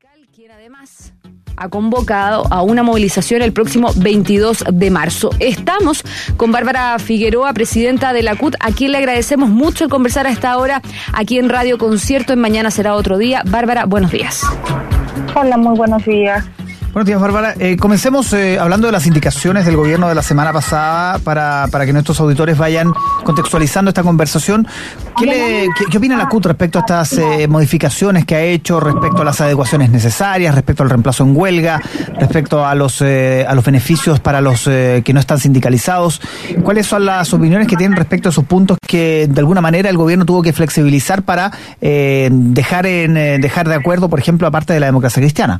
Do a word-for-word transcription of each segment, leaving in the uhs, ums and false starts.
sindical, quien además ha convocado a una movilización el próximo veintidós de marzo. Estamos con Bárbara Figueroa, presidenta de la C U T, a quien le agradecemos mucho el conversar a esta hora aquí en Radio Concierto. En Mañana Será Otro Día. Bárbara, buenos días. Hola, muy buenos días. Buenos días, Bárbara. Eh, comencemos eh, hablando de las indicaciones del gobierno de la semana pasada para, para que nuestros auditores vayan contextualizando esta conversación. ¿Qué, le, qué, qué opina la C U T respecto a estas eh, modificaciones que ha hecho, respecto a las adecuaciones necesarias, respecto al reemplazo en huelga, respecto a los eh, a los beneficios para los eh, que no están sindicalizados? ¿Cuáles son las opiniones que tienen respecto a esos puntos que de alguna manera el gobierno tuvo que flexibilizar para eh, dejar, en, eh, dejar de acuerdo, por ejemplo, aparte de la democracia cristiana?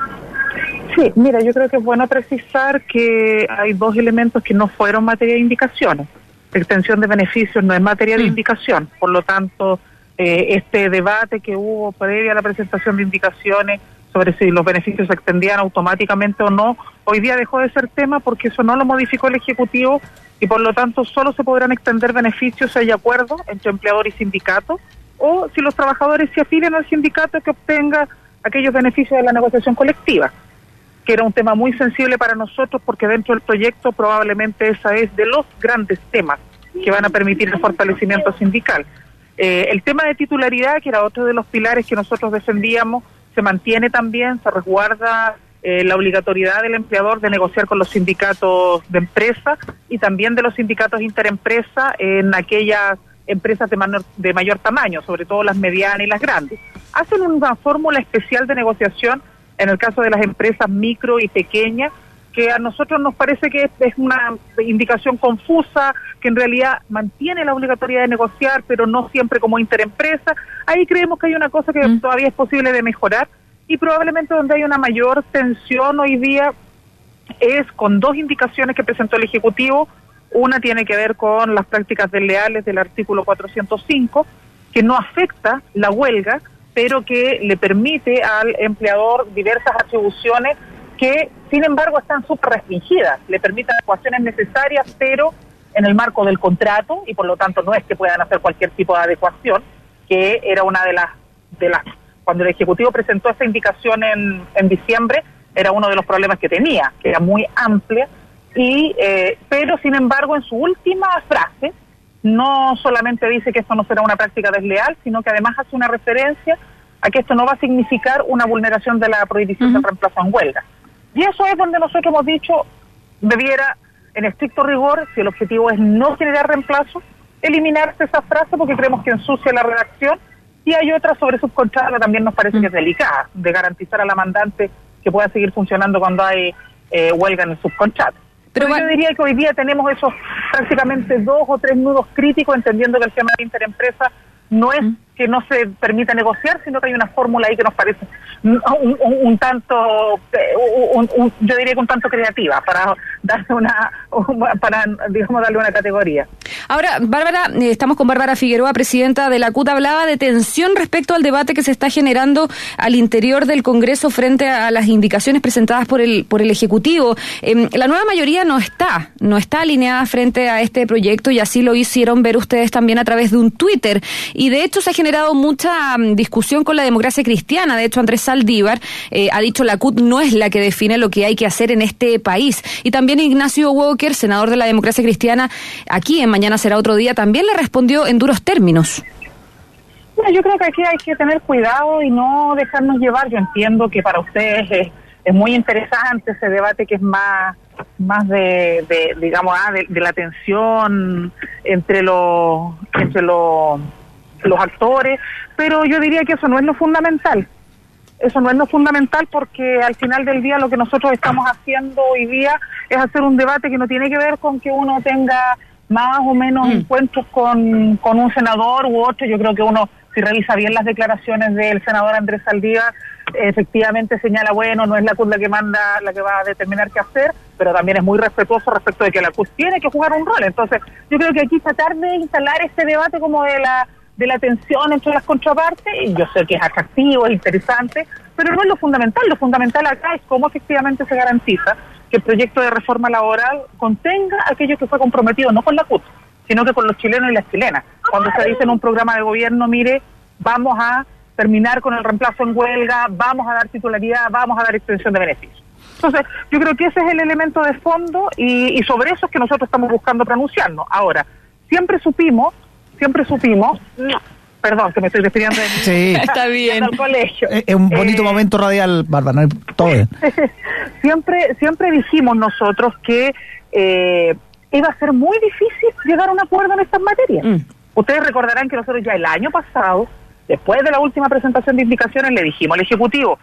Sí, mira, yo creo que es bueno precisar que hay dos elementos que no fueron materia de indicaciones. La extensión de beneficios no es materia de mm. indicación, por lo tanto, eh, este debate que hubo previa a la presentación de indicaciones sobre si los beneficios se extendían automáticamente o no, hoy día dejó de ser tema porque eso no lo modificó el Ejecutivo y por lo tanto solo se podrán extender beneficios si hay acuerdo entre empleador y sindicato o si los trabajadores se afilian al sindicato que obtenga aquellos beneficios de la negociación colectiva, que era un tema muy sensible para nosotros porque dentro del proyecto probablemente esa es de los grandes temas que van a permitir el fortalecimiento sindical. Eh, el tema de titularidad, que era otro de los pilares que nosotros defendíamos, se mantiene también, se resguarda eh, la obligatoriedad del empleador de negociar con los sindicatos de empresa y también de los sindicatos interempresa en aquellas empresas de, manor, de mayor tamaño, sobre todo las medianas y las grandes. Hacen una fórmula especial de negociación en el caso de las empresas micro y pequeñas, que a nosotros nos parece que es una indicación confusa, que en realidad mantiene la obligatoriedad de negociar, pero no siempre como interempresa. Ahí creemos que hay una cosa que mm. todavía es posible de mejorar, y probablemente donde hay una mayor tensión hoy día es con dos indicaciones que presentó el Ejecutivo. Una tiene que ver con las prácticas desleales del artículo cuatrocientos cinco, que no afecta la huelga, pero que le permite al empleador diversas atribuciones que, sin embargo, están súper restringidas. Le permiten adecuaciones necesarias, pero en el marco del contrato, y por lo tanto no es que puedan hacer cualquier tipo de adecuación, que era una de las... de las cuando el Ejecutivo presentó esta indicación en, en diciembre, era uno de los problemas que tenía, que era muy amplia, y eh, pero, sin embargo, en su última frase, no solamente dice que esto no será una práctica desleal, sino que además hace una referencia a que esto no va a significar una vulneración de la prohibición uh-huh. del reemplazo en huelga. Y eso es donde nosotros hemos dicho, debiera, en estricto rigor, si el objetivo es no generar reemplazo, eliminarse esa frase porque creemos que ensucia la redacción, y hay otra sobre subcontrata que también nos parece uh-huh. que es delicada, de garantizar a la mandante que pueda seguir funcionando cuando hay eh, huelga en el subcontrato. Pero bueno, yo diría que hoy día tenemos esos prácticamente dos o tres nudos críticos, entendiendo que el tema de interempresa no es que no se permita negociar, sino que hay una fórmula ahí que nos parece un, un, un tanto, un, un, yo diría que un tanto creativa para darle una, para digamos darle una categoría. Ahora, Bárbara, eh, estamos con Bárbara Figueroa, presidenta de la C U T. Hablaba de tensión respecto al debate que se está generando al interior del Congreso frente a las indicaciones presentadas por el por el Ejecutivo. Eh, la nueva mayoría no está, no está alineada frente a este proyecto, y así lo hicieron ver ustedes también a través de un Twitter. Y de hecho se ha generado mucha um, discusión con la democracia cristiana. De hecho, Andrés Saldívar eh, ha dicho la C U T no es la que define lo que hay que hacer en este país. Y también Ignacio Walker, senador de la democracia cristiana, aquí en Mañana Será Otro Día, también le respondió en duros términos. Bueno, yo creo que aquí hay que tener cuidado y no dejarnos llevar. Yo entiendo que para ustedes es, es muy interesante ese debate que es más más de, de digamos, ah, de, de la tensión entre los entre los los actores, pero yo diría que eso no es lo fundamental. Eso no es lo fundamental porque al final del día lo que nosotros estamos haciendo hoy día es hacer un debate que no tiene que ver con que uno tenga más o menos mm. encuentros con, con un senador u otro. Yo creo que uno, si revisa bien las declaraciones del senador Andrés Saldívar, efectivamente señala, bueno, no es la C U T la que manda, la que va a determinar qué hacer, pero también es muy respetuoso respecto de que la C U T tiene que jugar un rol. Entonces, yo creo que aquí tratar de instalar este debate como de la de la tensión entre las contrapartes, y yo sé que es atractivo, es interesante, pero no es lo fundamental. Lo fundamental acá es cómo efectivamente se garantiza que el proyecto de reforma laboral contenga aquello que fue comprometido, no con la C U T, sino que con los chilenos y las chilenas. Cuando se dice en un programa de gobierno, mire, vamos a terminar con el reemplazo en huelga, vamos a dar titularidad, vamos a dar extensión de beneficios. Entonces, yo creo que ese es el elemento de fondo y, y sobre eso es que nosotros estamos buscando pronunciarnos. Ahora, siempre supimos, siempre supimos, perdón, que me estoy despidiendo de mí. Sí, está bien. Al colegio. Es un bonito eh, momento radial, Bárbara, ¿no? Todo bien. siempre, siempre dijimos nosotros que eh, iba a ser muy difícil llegar a un acuerdo en estas materias. Mm. Ustedes recordarán que nosotros ya el año pasado, después de la última presentación de indicaciones, le dijimos al Ejecutivo,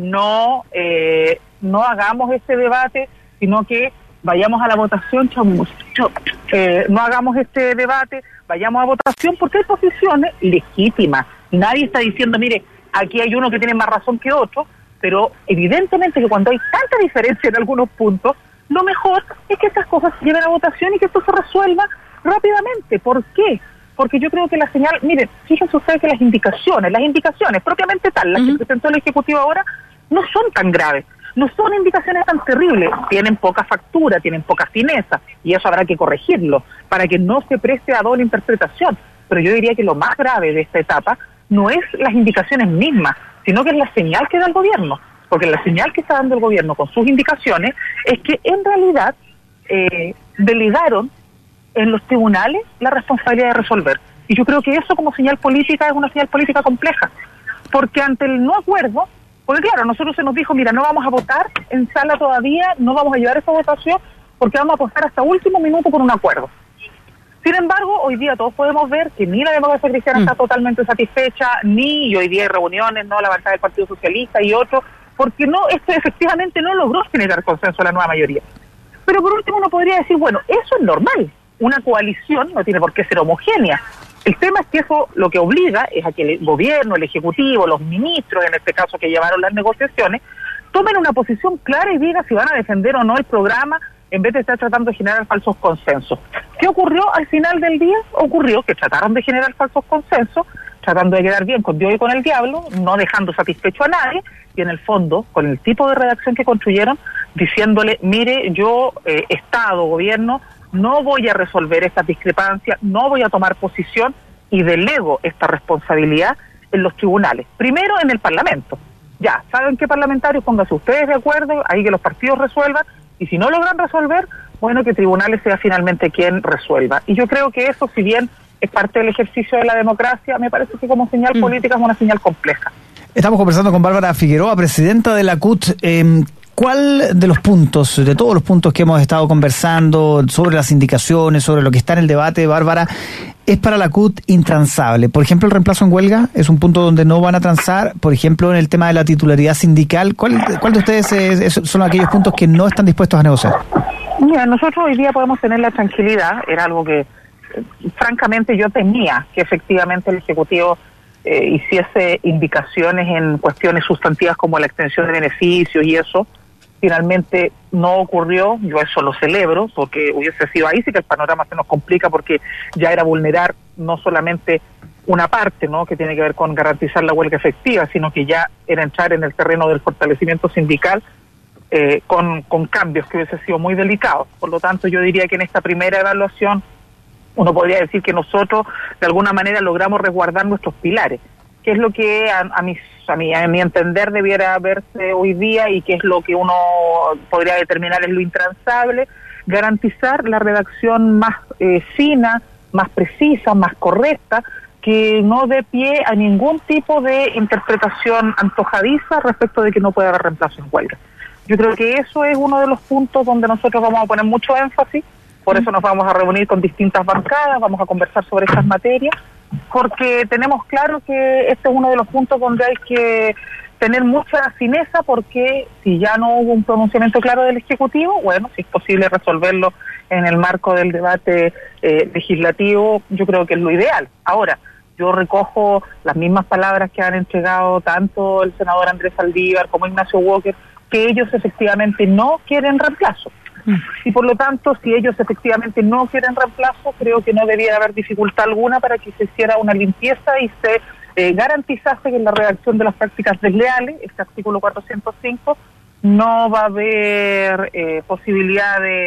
no eh, no hagamos este debate, sino que vayamos a la votación, chau, chau, eh, no hagamos este debate, vayamos a votación, porque hay posiciones legítimas. Nadie está diciendo, mire, aquí hay uno que tiene más razón que otro, pero evidentemente que cuando hay tanta diferencia en algunos puntos, lo mejor es que estas cosas se lleven a votación y que esto se resuelva rápidamente. ¿Por qué? Porque yo creo que la señal, miren, fíjense ustedes que las indicaciones, las indicaciones propiamente tal, las uh-huh. que presentó el Ejecutivo ahora, no son tan graves, no son indicaciones tan terribles, tienen poca factura, tienen poca fineza, y eso habrá que corregirlo, para que no se preste a doble interpretación. Pero yo diría que lo más grave de esta etapa no es las indicaciones mismas, sino que es la señal que da el gobierno, porque la señal que está dando el gobierno con sus indicaciones es que en realidad eh, delegaron en los tribunales la responsabilidad de resolver. Y yo creo que eso como señal política es una señal política compleja, porque ante el no acuerdo, porque claro, a nosotros se nos dijo, mira, no vamos a votar en sala todavía, no vamos a llevar esa votación, porque vamos a apostar hasta último minuto por un acuerdo. Sin embargo, hoy día todos podemos ver que ni la democracia cristiana mm. está totalmente satisfecha, ni y hoy día hay reuniones, no la bancada del Partido Socialista y otros, porque no, esto efectivamente no logró generar consenso a la nueva mayoría. Pero por último uno podría decir, bueno, eso es normal, una coalición no tiene por qué ser homogénea. El tema es que eso lo que obliga es a que el gobierno, el ejecutivo, los ministros, en este caso que llevaron las negociaciones, tomen una posición clara y digan si van a defender o no el programa en vez de estar tratando de generar falsos consensos. ¿Qué ocurrió al final del día? Ocurrió que trataron de generar falsos consensos, tratando de quedar bien con Dios y con el diablo, no dejando satisfecho a nadie, y en el fondo, con el tipo de redacción que construyeron, diciéndole, mire, yo, eh, Estado, gobierno, no voy a resolver estas discrepancias, no voy a tomar posición y delego esta responsabilidad en los tribunales. Primero en el Parlamento. Ya, ¿saben qué, parlamentarios? Pónganse ustedes de acuerdo, ahí que los partidos resuelvan, y si no logran resolver, bueno, que tribunales sea finalmente quien resuelva. Y yo creo que eso, si bien es parte del ejercicio de la democracia, me parece que como señal mm. política es una señal compleja. Estamos conversando con Bárbara Figueroa, presidenta de la C U T. Eh, ¿Cuál de los puntos, de todos los puntos que hemos estado conversando sobre las indicaciones, sobre lo que está en el debate, Bárbara, es para la C U T intransable? Por ejemplo, el reemplazo en huelga es un punto donde no van a transar. Por ejemplo, en el tema de la titularidad sindical, ¿cuál, cuál de ustedes es, es, son aquellos puntos que no están dispuestos a negociar? Mira, nosotros hoy día podemos tener la tranquilidad, era algo que eh, francamente yo temía, que efectivamente el Ejecutivo eh, hiciese indicaciones en cuestiones sustantivas como la extensión de beneficios y eso. Finalmente no ocurrió, yo eso lo celebro, porque hubiese sido ahí sí que el panorama se nos complica, porque ya era vulnerar no solamente una parte, ¿no?, que tiene que ver con garantizar la huelga efectiva, sino que ya era entrar en el terreno del fortalecimiento sindical eh, con, con cambios que hubiese sido muy delicados. Por lo tanto, yo diría que en esta primera evaluación uno podría decir que nosotros de alguna manera logramos resguardar nuestros pilares, que es lo que a, a mis a mi, a mi entender debiera verse hoy día y que es lo que uno podría determinar es lo intransable, garantizar la redacción más eh, fina, más precisa, más correcta, que no dé pie a ningún tipo de interpretación antojadiza respecto de que no puede haber reemplazo en huelga. Yo creo que eso es uno de los puntos donde nosotros vamos a poner mucho énfasis, por eso nos vamos a reunir con distintas bancadas, vamos a conversar sobre estas materias, porque tenemos claro que este es uno de los puntos donde hay que tener mucha fineza, porque si ya no hubo un pronunciamiento claro del Ejecutivo, bueno, si es posible resolverlo en el marco del debate eh, legislativo, yo creo que es lo ideal. Ahora, yo recojo las mismas palabras que han entregado tanto el senador Andrés Saldívar como Ignacio Walker, que ellos efectivamente no quieren reemplazo. Y por lo tanto, si ellos efectivamente no quieren reemplazo, creo que no debiera haber dificultad alguna para que se hiciera una limpieza y se eh, garantizase que en la redacción de las prácticas desleales, este artículo cuatrocientos cinco, no va a haber eh, posibilidad de,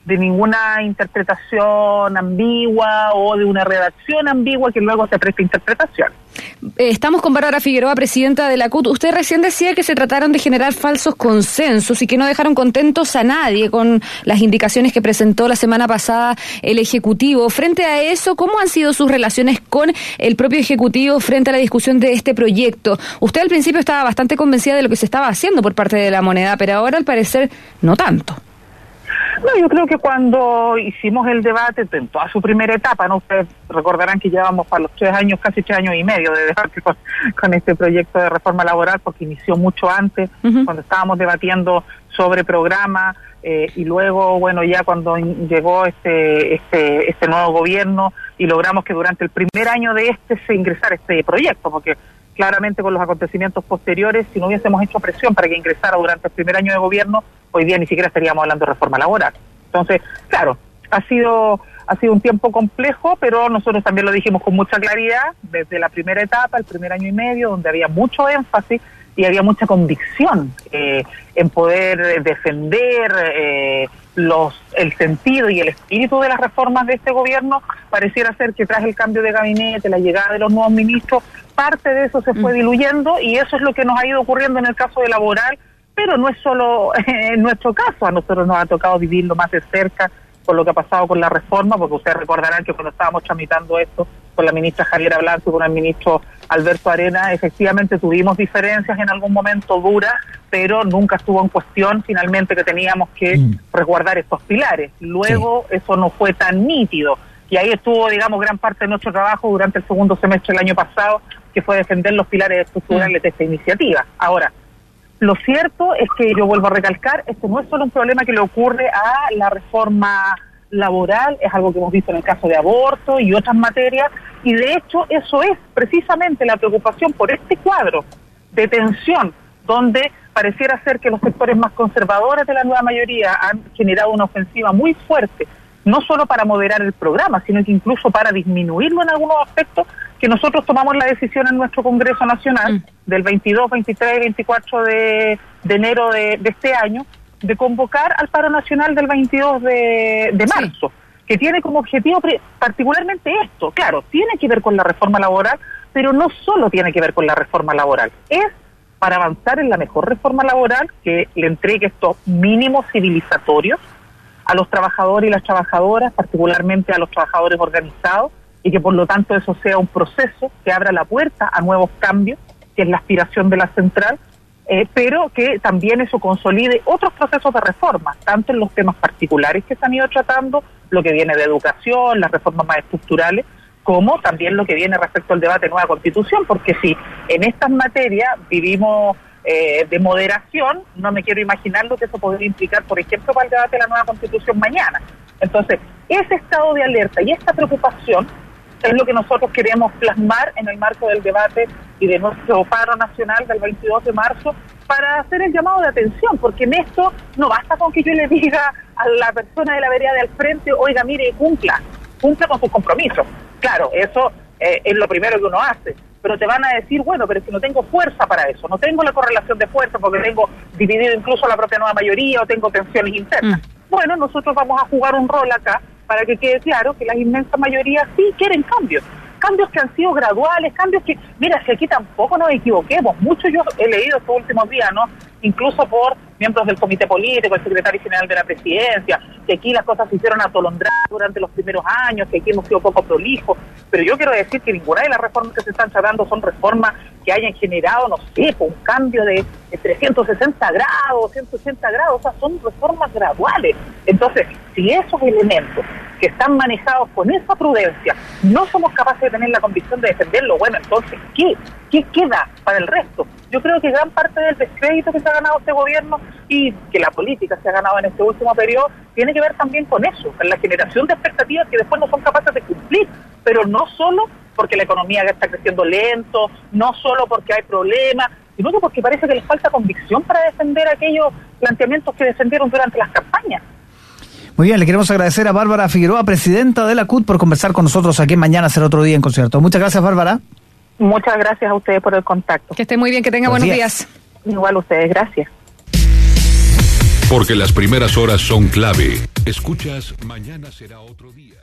de ninguna interpretación ambigua o de una redacción ambigua que luego se preste interpretación. Estamos con Bárbara Figueroa, presidenta de la C U T. Usted recién decía que se trataron de generar falsos consensos y que no dejaron contentos a nadie con las indicaciones que presentó la semana pasada el Ejecutivo. Frente a eso, ¿cómo han sido sus relaciones con el propio Ejecutivo frente a la discusión de este proyecto? Usted al principio estaba bastante convencida de lo que se estaba haciendo por parte de la Moneda, pero ahora al parecer no tanto. No, yo creo que cuando hicimos el debate en toda su primera etapa, no, ustedes recordarán que llevamos para los tres años, casi tres años y medio de debate con, con este proyecto de reforma laboral, porque inició mucho antes, uh-huh. cuando estábamos debatiendo sobre programa, eh, y luego, bueno, ya cuando llegó este, este, este nuevo gobierno y logramos que durante el primer año de este se ingresara este proyecto, porque claramente con los acontecimientos posteriores, si no hubiésemos hecho presión para que ingresara durante el primer año de gobierno, hoy día ni siquiera estaríamos hablando de reforma laboral. Entonces, claro, ha sido ha sido un tiempo complejo, pero nosotros también lo dijimos con mucha claridad desde la primera etapa, el primer año y medio, donde había mucho énfasis y había mucha convicción eh, en poder defender eh, los el sentido y el espíritu de las reformas de este gobierno. Pareciera ser que tras el cambio de gabinete, la llegada de los nuevos ministros, parte de eso se fue mm. diluyendo, y eso es lo que nos ha ido ocurriendo en el caso de laboral, pero no es solo en nuestro caso, a nosotros nos ha tocado vivirlo más de cerca con lo que ha pasado con la reforma, porque ustedes recordarán que cuando estábamos tramitando esto con la ministra Javiera Blanco y con el ministro Alberto Arena, efectivamente tuvimos diferencias en algún momento duras, pero nunca estuvo en cuestión finalmente que teníamos que mm. resguardar estos pilares. Luego sí. eso no fue tan nítido, y ahí estuvo, digamos, gran parte de nuestro trabajo durante el segundo semestre del año pasado, que fue defender los pilares estructurales mm. de esta iniciativa. Ahora, lo cierto es que, yo vuelvo a recalcar, este no es solo un problema que le ocurre a la reforma laboral, es algo que hemos visto en el caso de aborto y otras materias, y de hecho eso es precisamente la preocupación por este cuadro de tensión, donde pareciera ser que los sectores más conservadores de la nueva mayoría han generado una ofensiva muy fuerte, no solo para moderar el programa, sino que incluso para disminuirlo en algunos aspectos, que nosotros tomamos la decisión en nuestro Congreso Nacional mm. del veintidós, veintitrés y veinticuatro de, de enero de, de este año, de convocar al paro nacional del veintidós de, de marzo, sí. que tiene como objetivo particularmente esto. Claro, tiene que ver con la reforma laboral, pero no solo tiene que ver con la reforma laboral, es para avanzar en la mejor reforma laboral que le entregue estos mínimos civilizatorios a los trabajadores y las trabajadoras, particularmente a los trabajadores organizados, y que por lo tanto eso sea un proceso que abra la puerta a nuevos cambios, que es la aspiración de la central, eh, pero que también eso consolide otros procesos de reforma, tanto en los temas particulares que se han ido tratando, lo que viene de educación, las reformas más estructurales, como también lo que viene respecto al debate de nueva constitución, porque si en estas materias vivimos eh, de moderación, no me quiero imaginar lo que eso podría implicar, por ejemplo, para el debate de la nueva constitución mañana. Entonces, ese estado de alerta y esta preocupación es lo que nosotros queremos plasmar en el marco del debate y de nuestro paro nacional del veintidós de marzo, para hacer el llamado de atención, porque en esto no basta con que yo le diga a la persona de la vereda del frente, oiga, mire, cumpla, cumpla con sus compromisos. Claro, eso eh, es lo primero que uno hace, pero te van a decir, bueno, pero es que no tengo fuerza para eso, no tengo la correlación de fuerza porque tengo dividido incluso la propia nueva mayoría o tengo tensiones internas. Mm. Bueno, nosotros vamos a jugar un rol acá para que quede claro que la inmensa mayoría sí quieren cambios, cambios que han sido graduales, cambios que, mira, si aquí tampoco nos equivoquemos, mucho yo he leído estos últimos días, ¿no? Incluso por miembros del comité político, el secretario general de la presidencia, que aquí las cosas se hicieron atolondradas durante los primeros años, que aquí hemos sido poco prolijos, pero yo quiero decir que ninguna de las reformas que se están tratando son reformas que hayan generado, no sé, un cambio de, de trescientos sesenta grados, ciento ochenta grados, o sea, son reformas graduales. Entonces, si esos elementos que están manejados con esa prudencia no somos capaces de tener la convicción de defenderlo, bueno, entonces, ¿qué? ¿Qué queda para el resto? Yo creo que gran parte del descrédito que se ha ganado este gobierno y que la política se ha ganado en este último periodo tiene que ver también con eso, con la generación de expectativas que después no son capaces de cumplir, pero no solo porque la economía está creciendo lento, no solo porque hay problemas, sino que porque parece que les falta convicción para defender aquellos planteamientos que defendieron durante las campañas. Muy bien, le queremos agradecer a Bárbara Figueroa, presidenta de la C U T, por conversar con nosotros aquí en Mañana Será Otro Día en Concierto. Muchas gracias, Bárbara. Muchas gracias a ustedes por el contacto. Que esté muy bien, que tenga buenos días. días. Igual ustedes, gracias. Porque las primeras horas son clave. Escuchas, mañana será otro día.